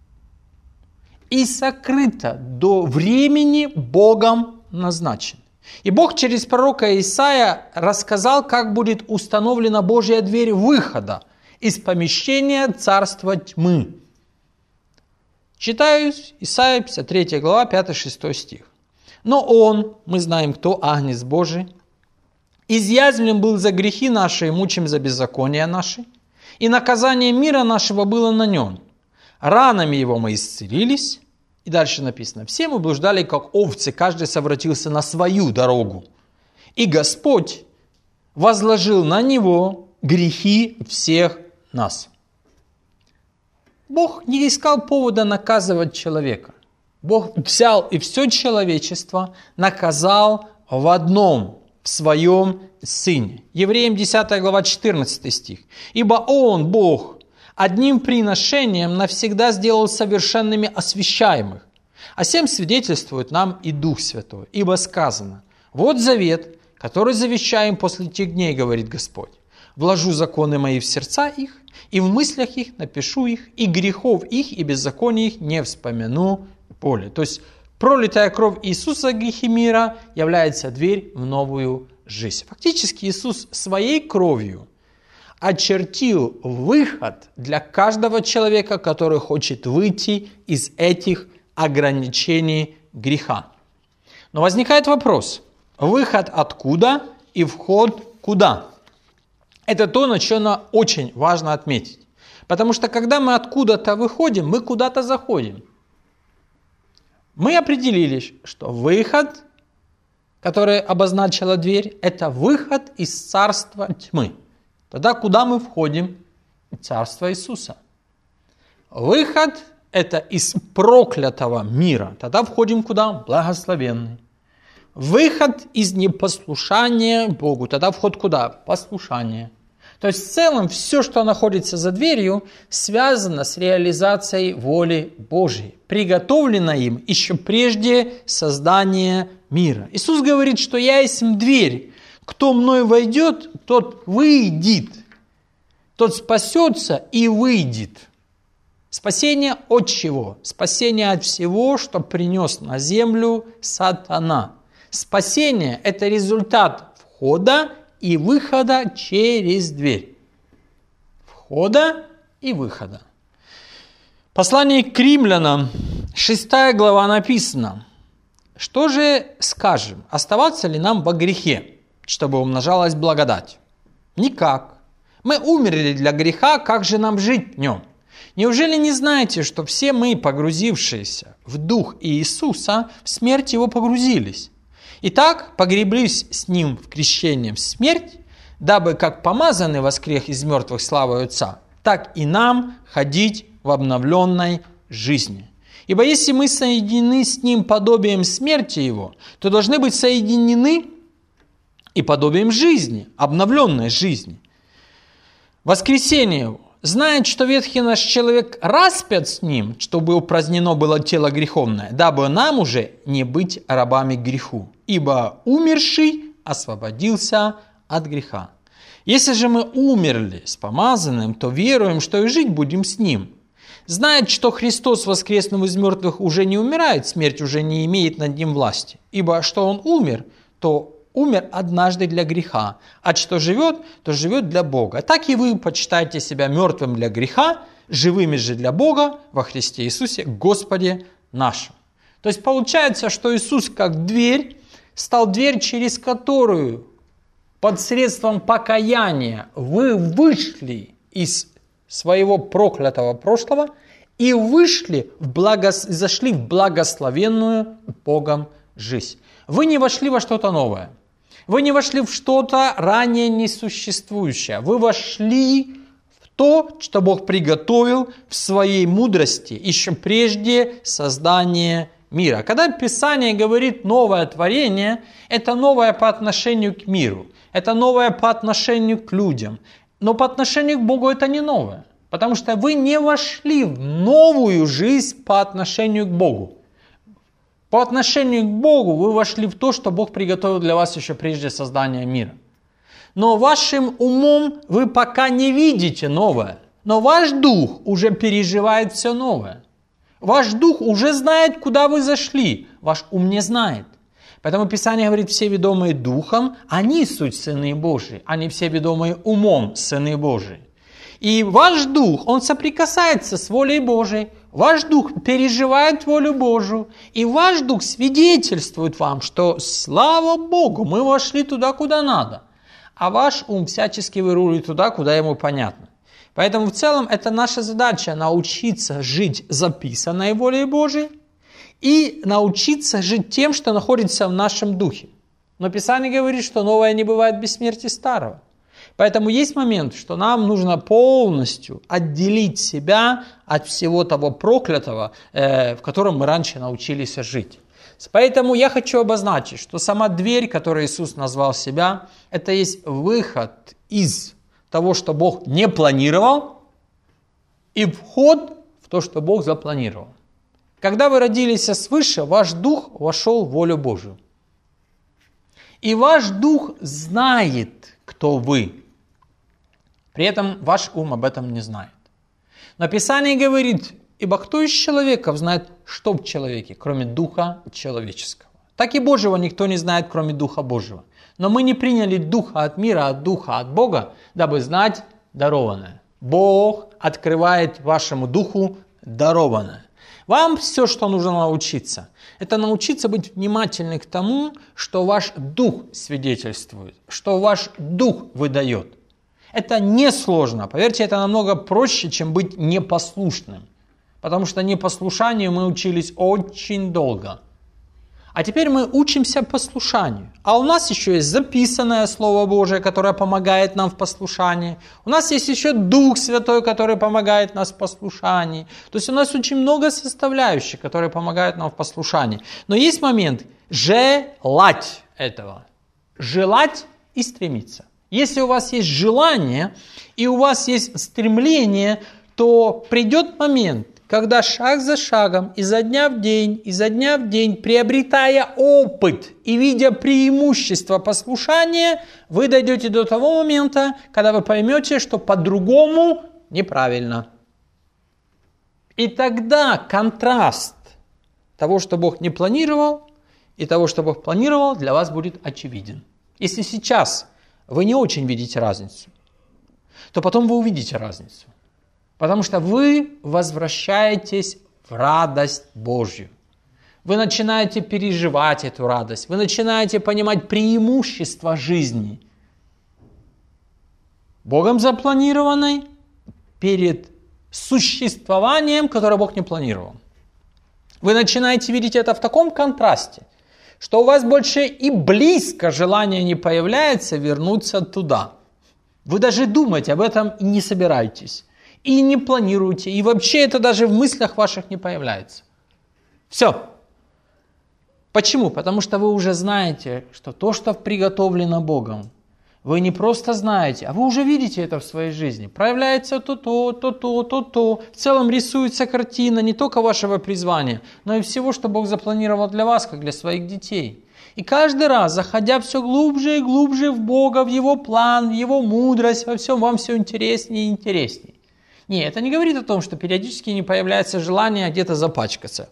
И сокрыта до времени Богом назначен. И Бог через пророка Исаия рассказал, как будет установлена Божья дверь выхода из помещения царства тьмы. Читаю Исаия пятьдесят третья глава, пятый-шестой стих. «Но Он, мы знаем, кто Агнец Божий, изъязвлен был за грехи наши и мучим за беззакония наши, и наказание мира нашего было на Нем. Ранами Его мы исцелились». И дальше написано: «Все мы блуждали, как овцы, каждый совратился на свою дорогу. И Господь возложил на Него грехи всех нас». Бог не искал повода наказывать человека. Бог взял и все человечество наказал в одном, в своем Сыне. Евреям десятая глава, четырнадцатый стих. «Ибо Он, Бог, одним приношением навсегда сделал совершенными освящаемых. А сем свидетельствует нам и Дух Святой. Ибо сказано: вот завет, который завещаю им после тех дней, говорит Господь. Вложу законы мои в сердца их, и в мыслях их напишу их, и грехов их, и беззаконий их не вспомяну более». То есть пролитая кровь Иисуса за грехи мира является дверь в новую жизнь. Фактически Иисус своей кровью очертил выход для каждого человека, который хочет выйти из этих ограничений греха. Но возникает вопрос: выход откуда и вход куда? Это то, на что очень важно отметить. Потому что когда мы откуда-то выходим, мы куда-то заходим. Мы определились, что выход, который обозначила дверь, это выход из царства тьмы. Тогда куда мы входим? В царство Иисуса. Выход – это из проклятого мира. Тогда входим куда? Благословенный. Выход из непослушания Богу. Тогда вход куда? Послушание. То есть в целом все, что находится за дверью, связано с реализацией воли Божьей, приготовленной им еще прежде создания мира. Иисус говорит, что «Я есть дверь, кто мной войдет, тот выйдет, тот спасется и выйдет». Спасение от чего? Спасение от всего, что принес на землю сатана. Спасение – это результат входа и выхода через дверь. Входа и выхода. Послание к римлянам, шестая глава, написано: «Что же скажем? Оставаться ли нам во грехе, чтобы умножалась благодать? Никак. Мы умерли для греха, как же нам жить в нем? Неужели не знаете, что все мы, погрузившиеся в Дух Иисуса, в смерть Его погрузились? Итак, погреблись с Ним в крещением в смерть, дабы как помазанный воскрес из мертвых славой Отца, так и нам ходить в обновленной жизни. Ибо если мы соединены с Ним подобием смерти Его, то должны быть соединены и подобием жизни, обновленной жизни. Воскресение Его, знает, что ветхий наш человек распят с Ним, чтобы упразднено было тело греховное, дабы нам уже не быть рабами греху. Ибо умерший освободился от греха. Если же мы умерли с помазанным, то веруем, что и жить будем с Ним. Знает, что Христос, воскреснув из мертвых, уже не умирает, смерть уже не имеет над Ним власти. Ибо что Он умер, то умер однажды для греха, а что живет, то живет для Бога. Так и вы почитайте себя мертвым для греха, живыми же для Бога во Христе Иисусе, Господе нашим». То есть получается, что Иисус как дверь стал дверь, через которую посредством покаяния вы вышли из своего проклятого прошлого и вышли в благо... зашли в благословенную Богом жизнь. Вы не вошли во что-то новое. Вы не вошли в что-то ранее несуществующее. Вы вошли в то, что Бог приготовил в своей мудрости еще прежде создания мира. Когда Писание говорит «новое творение», это новое по отношению к миру, это новое по отношению к людям. Но по отношению к Богу это не новое, потому что вы не вошли в новую жизнь по отношению к Богу. По отношению к Богу вы вошли в то, что Бог приготовил для вас еще прежде создания мира. Но вашим умом вы пока не видите новое, но ваш дух уже переживает все новое. Ваш дух уже знает, куда вы зашли, ваш ум не знает. Поэтому Писание говорит, все ведомые духом, они суть сыны Божии, а не все ведомые умом сыны Божии. И ваш дух, он соприкасается с волей Божией, ваш дух переживает волю Божию, и ваш дух свидетельствует вам, что, слава Богу, мы вошли туда, куда надо, а ваш ум всячески выруливает туда, куда ему понятно. Поэтому в целом это наша задача научиться жить записанной волей Божией и научиться жить тем, что находится в нашем духе. Но Писание говорит, что новое не бывает без смерти старого. Поэтому есть момент, что нам нужно полностью отделить себя от всего того проклятого, э, в котором мы раньше научились жить. Поэтому я хочу обозначить, что сама дверь, которой Иисус назвал себя, это есть выход из того, что Бог не планировал, и вход в то, что Бог запланировал. Когда вы родились свыше, ваш дух вошел в волю Божию. И ваш дух знает, кто вы. При этом ваш ум об этом не знает. Но Писание говорит, ибо кто из человеков знает, что в человеке, кроме духа человеческого? Так и Божьего никто не знает, кроме Духа Божьего. Но мы не приняли духа от мира, а духа от Бога, дабы знать дарованное. Бог открывает вашему духу дарованное. Вам все, что нужно научиться, это научиться быть внимательным к тому, что ваш дух свидетельствует, что ваш дух выдает. Это несложно. Поверьте, это намного проще, чем быть непослушным. Потому что непослушанию мы учились очень долго. А теперь мы учимся послушанию. А у нас еще есть записанное Слово Божие, которое помогает нам в послушании. У нас есть еще Дух Святой, который помогает нам в послушании. То есть у нас очень много составляющих, которые помогают нам в послушании. Но есть момент желать этого. Желать и стремиться. Если у вас есть желание и у вас есть стремление, то придет момент, когда шаг за шагом, изо дня в день, изо дня в день, приобретая опыт и видя преимущество послушания, вы дойдете до того момента, когда вы поймете, что по-другому неправильно. И тогда контраст того, что Бог не планировал, и того, что Бог планировал, для вас будет очевиден. Если сейчас вы не очень видите разницу, то потом вы увидите разницу. Потому что вы возвращаетесь в радость Божью. Вы начинаете переживать эту радость. Вы начинаете понимать преимущества жизни. Богом запланированной перед существованием, которое Бог не планировал. Вы начинаете видеть это в таком контрасте, что у вас больше и близко желания не появляется вернуться туда. Вы даже думать об этом и не собираетесь. И не планируете, и вообще это даже в мыслях ваших не появляется. Все. Почему? Потому что вы уже знаете, что то, что приготовлено Богом, вы не просто знаете, а вы уже видите это в своей жизни. Проявляется то-то, то-то, то-то. В целом рисуется картина не только вашего призвания, но и всего, что Бог запланировал для вас, как для своих детей. И каждый раз, заходя все глубже и глубже в Бога, в Его план, в Его мудрость, во всем, вам все интереснее и интереснее. Нет, это не говорит о том, что периодически не появляется желание где-то запачкаться.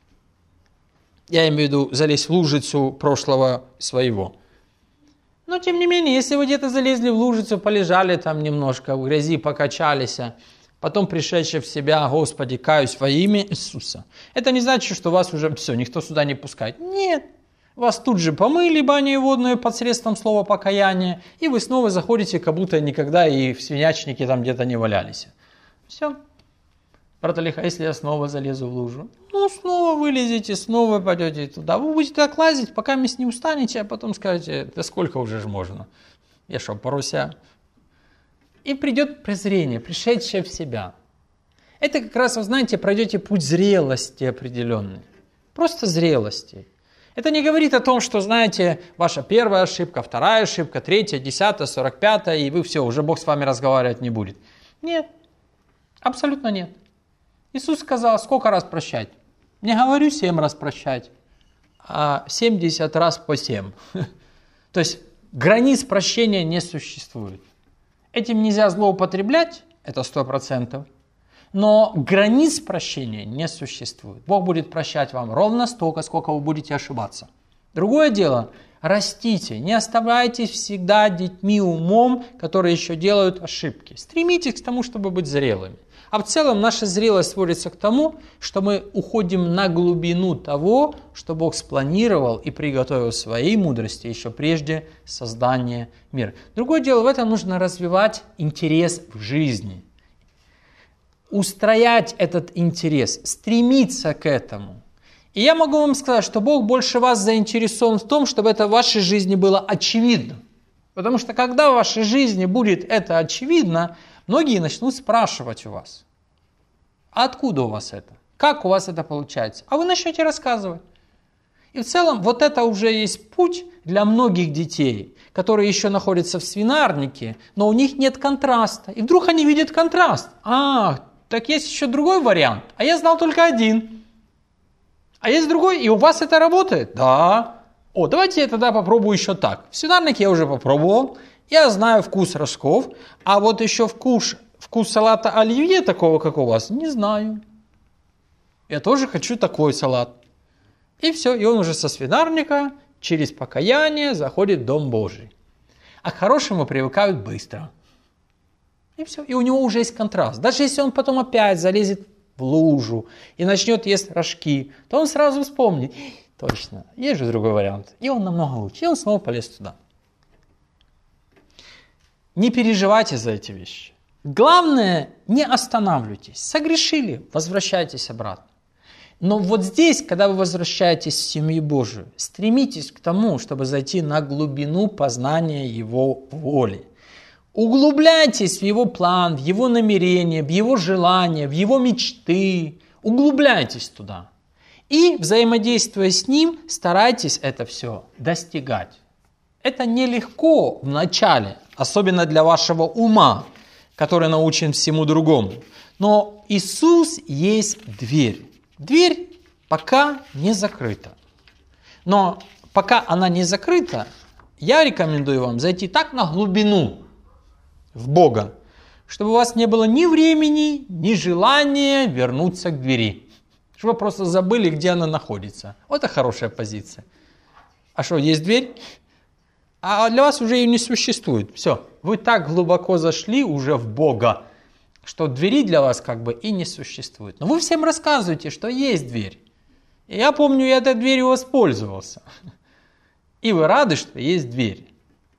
Я имею в виду залезть в лужицу прошлого своего. Но, тем не менее, если вы где-то залезли в лужицу, полежали там немножко, в грязи покачались, потом пришедшие в себя, Господи, каюсь во имя Иисуса, это не значит, что вас уже все, никто сюда не пускает. Нет. Вас тут же помыли баней водной посредством слова покаяния, и вы снова заходите, как будто никогда и в свинячнике там где-то не валялись. Все. Брат Олег, а если я снова залезу в лужу? Ну, снова вылезете, снова пойдете туда. Вы будете так лазить, пока мы с не устанете, а потом скажете, да сколько уже ж можно? Я что, поруся? И придет презрение, пришедшее в себя. Это как раз, вы знаете, пройдете путь зрелости определенный. Просто зрелости. Это не говорит о том, что, знаете, ваша первая ошибка, вторая ошибка, третья, десятая, сорок пятая, и вы все, уже Бог с вами разговаривать не будет. Нет. Абсолютно нет. Иисус сказал, сколько раз прощать? Не говорю семь раз прощать, а семьдесят раз по семь. То есть границ прощения не существует. Этим нельзя злоупотреблять, это сто процентов, но границ прощения не существует. Бог будет прощать вам ровно столько, сколько вы будете ошибаться. Другое дело, растите, не оставайтесь всегда детьми умом, которые еще делают ошибки. Стремитесь к тому, чтобы быть зрелыми. А в целом наша зрелость сводится к тому, что мы уходим на глубину того, что Бог спланировал и приготовил в своей мудрости еще прежде создания мира. Другое дело, в этом нужно развивать интерес в жизни. Устроять этот интерес, стремиться к этому. И я могу вам сказать, что Бог больше вас заинтересован в том, чтобы это в вашей жизни было очевидно. Потому что когда в вашей жизни будет это очевидно, многие начнут спрашивать у вас, а откуда у вас это? Как у вас это получается? А вы начнете рассказывать. И в целом вот это уже есть путь для многих детей, которые еще находятся в свинарнике, но у них нет контраста. И вдруг они видят контраст. А, так есть еще другой вариант. А я знал только один. А есть другой, и у вас это работает? Да. О, давайте я тогда попробую еще так. В свинарнике я уже попробовал, я знаю вкус рожков, а вот еще вкус, вкус салата оливье такого, как у вас, не знаю. Я тоже хочу такой салат. И все, и он уже со свинарника через покаяние заходит в Дом Божий. А к хорошему привыкают быстро. И все, и у него уже есть контраст. Даже если он потом опять залезет в лужу и начнет есть рожки, то он сразу вспомнит, точно, есть же другой вариант. И он намного лучше, и он снова полез туда. Не переживайте за эти вещи. Главное, не останавливайтесь. Согрешили, возвращайтесь обратно. Но вот здесь, когда вы возвращаетесь в семью Божию, стремитесь к тому, чтобы зайти на глубину познания Его воли. Углубляйтесь в Его план, в Его намерения, в Его желания, в Его мечты. Углубляйтесь туда. И, взаимодействуя с Ним, старайтесь это все достигать. Это нелегко в начале, особенно для вашего ума, который научен всему другому. Но Иисус есть дверь. Дверь пока не закрыта. Но пока она не закрыта, я рекомендую вам зайти так на глубину в Бога, чтобы у вас не было ни времени, ни желания вернуться к двери. Чтобы вы просто забыли, где она находится. Вот это хорошая позиция. А что, есть дверь? А для вас уже ее не существует. Все, вы так глубоко зашли уже в Бога, что двери для вас как бы и не существует. Но вы всем рассказываете, что есть дверь. И я помню, я этой дверью воспользовался. И вы рады, что есть дверь.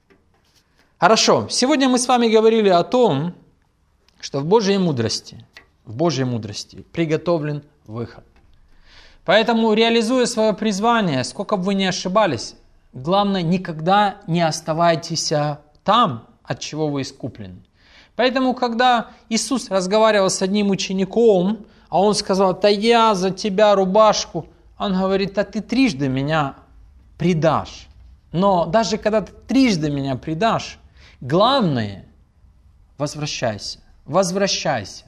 Хорошо, сегодня мы с вами говорили о том, что в Божьей мудрости, в Божьей мудрости приготовлен выход. Поэтому, реализуя свое призвание, сколько бы вы ни ошибались, главное, никогда не оставайтесь там, от чего вы искуплены. Поэтому, когда Иисус разговаривал с одним учеником, а он сказал, да я за тебя рубашку, он говорит, да ты трижды меня предашь. Но даже когда ты трижды меня предашь, главное, возвращайся, возвращайся,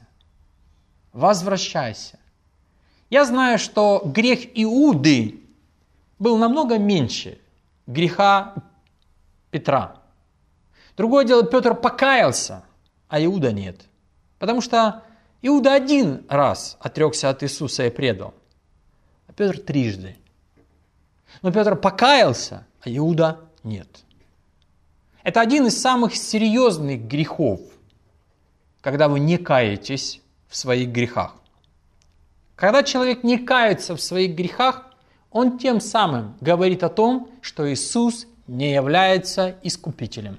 возвращайся. Я знаю, что грех Иуды был намного меньше греха Петра. Другое дело, Петр покаялся, а Иуда нет. Потому что Иуда один раз отрекся от Иисуса и предал, а Петр трижды. Но Петр покаялся, а Иуда нет. Это один из самых серьезных грехов, когда вы не каетесь в своих грехах. Когда человек не кается в своих грехах, он тем самым говорит о том, что Иисус не является искупителем.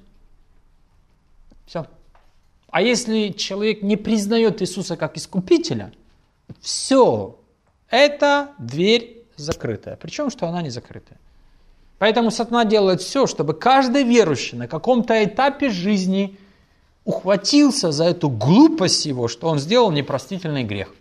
Все. А если человек не признает Иисуса как искупителя, все, это дверь закрытая. Причем, что она не закрытая. Поэтому сатана делает все, чтобы каждый верующий на каком-то этапе жизни ухватился за эту глупость его, что он сделал непростительный грех.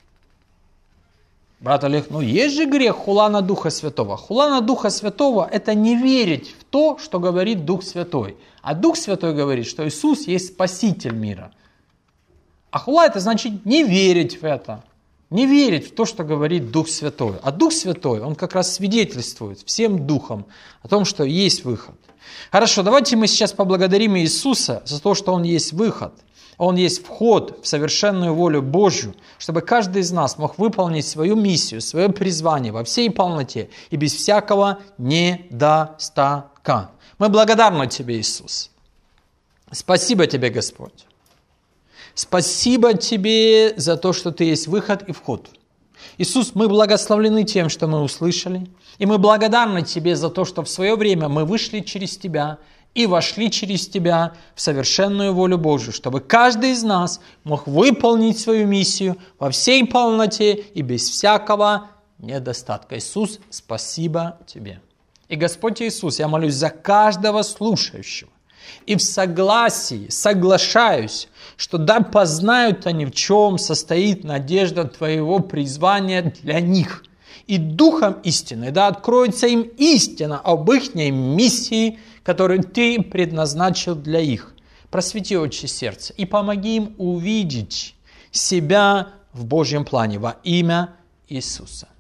Брат Олег, ну есть же грех хула на Духа Святого. Хула на Духа Святого – это не верить в то, что говорит Дух Святой. А Дух Святой говорит, что Иисус есть Спаситель мира. А хула – это значит не верить в это. Не верить в то, что говорит Дух Святой. А Дух Святой, Он как раз свидетельствует всем духом о том, что есть выход. Хорошо, давайте мы сейчас поблагодарим Иисуса за то, что Он есть выход. Он есть вход в совершенную волю Божью, чтобы каждый из нас мог выполнить свою миссию, свое призвание во всей полноте и без всякого недостатка. Мы благодарны Тебе, Иисус. Спасибо Тебе, Господь. Спасибо Тебе за то, что Ты есть выход и вход. Иисус, мы благословлены тем, что мы услышали, и мы благодарны Тебе за то, что в свое время мы вышли через Тебя и вошли через Тебя в совершенную волю Божию, чтобы каждый из нас мог выполнить свою миссию во всей полноте и без всякого недостатка. Иисус, спасибо Тебе. И Господь Иисус, я молюсь за каждого слушающего. И в согласии соглашаюсь, что да познают они, в чем состоит надежда Твоего призвания для них. И Духом истины, да откроется им истина об их миссии, которую Ты предназначил для их. Просвети, Отче, сердце и помоги им увидеть себя в Божьем плане во имя Иисуса.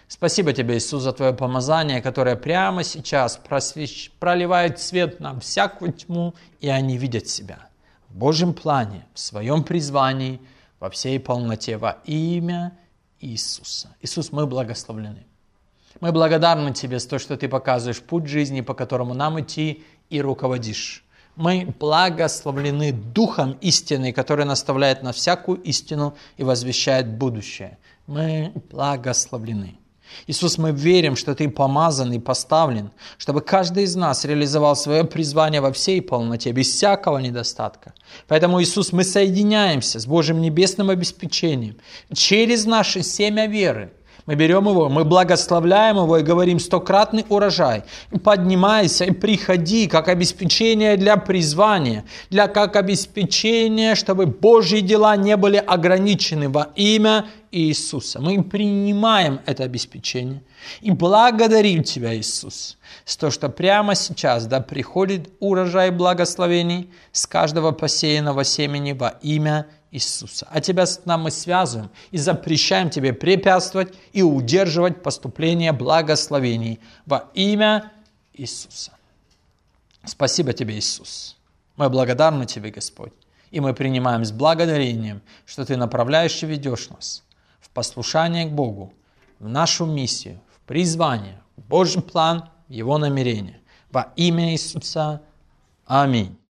Спасибо Тебе, Иисус, за Твое помазание, которое прямо сейчас просвещ... проливает свет на всякую тьму, и они видят себя в Божьем плане, в Своем призвании, во всей полноте, во имя Иисуса. Иисус, мы благословлены. Мы благодарны Тебе за то, что Ты показываешь путь жизни, по которому нам идти, и руководишь. Мы благословлены Духом истины, который наставляет на всякую истину и возвещает будущее. Мы благословлены. Иисус, мы верим, что Ты помазан и поставлен, чтобы каждый из нас реализовал свое призвание во всей полноте, без всякого недостатка. Поэтому, Иисус, мы соединяемся с Божьим небесным обеспечением через наше семя веры. Мы берем его, мы благословляем его и говорим: стократный урожай. Поднимайся и приходи, как обеспечение для призвания, для как обеспечение, чтобы Божьи дела не были ограничены во имя Иисуса. Мы принимаем это обеспечение и благодарим Тебя, Иисус, за то, что прямо сейчас да приходит урожай благословений с каждого посеянного семени во имя Иисуса. А Тебя с нами связываем и запрещаем Тебе препятствовать и удерживать поступление благословений во имя Иисуса. Спасибо Тебе, Иисус. Мы благодарны Тебе, Господь. И мы принимаем с благодарением, что Ты направляешь и ведешь нас в послушание к Богу, в нашу миссию, в призвание, в Божий план, в Его намерение. Во имя Иисуса. Аминь.